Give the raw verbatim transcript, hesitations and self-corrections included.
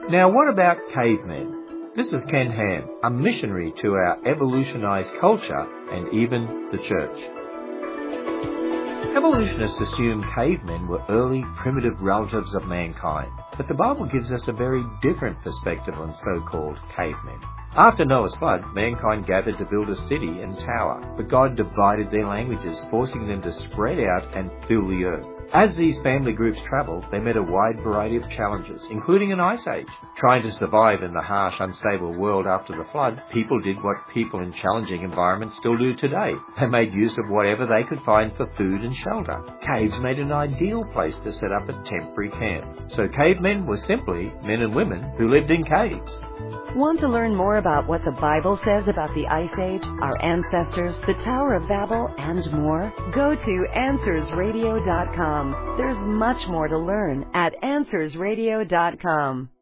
Now, what about cavemen? This is Ken Ham, a missionary to our evolutionized culture and even the church. Evolutionists assume cavemen were early primitive relatives of mankind, but the Bible gives us a very different perspective on so-called cavemen. After Noah's flood, mankind gathered to build a city and tower, but God divided their languages, forcing them to spread out and fill the earth. As these family groups travelled, they met a wide variety of challenges, including an ice age. Trying to survive in the harsh, unstable world after the flood, people did what people in challenging environments still do today. They made use of whatever they could find for food and shelter. Caves made an ideal place to set up a temporary camp. So cavemen were simply men and women who lived in caves. Want to learn more about what the Bible says about the Ice Age, our ancestors, the Tower of Babel, and more? Go to answers radio dot com. There's much more to learn at answers radio dot com.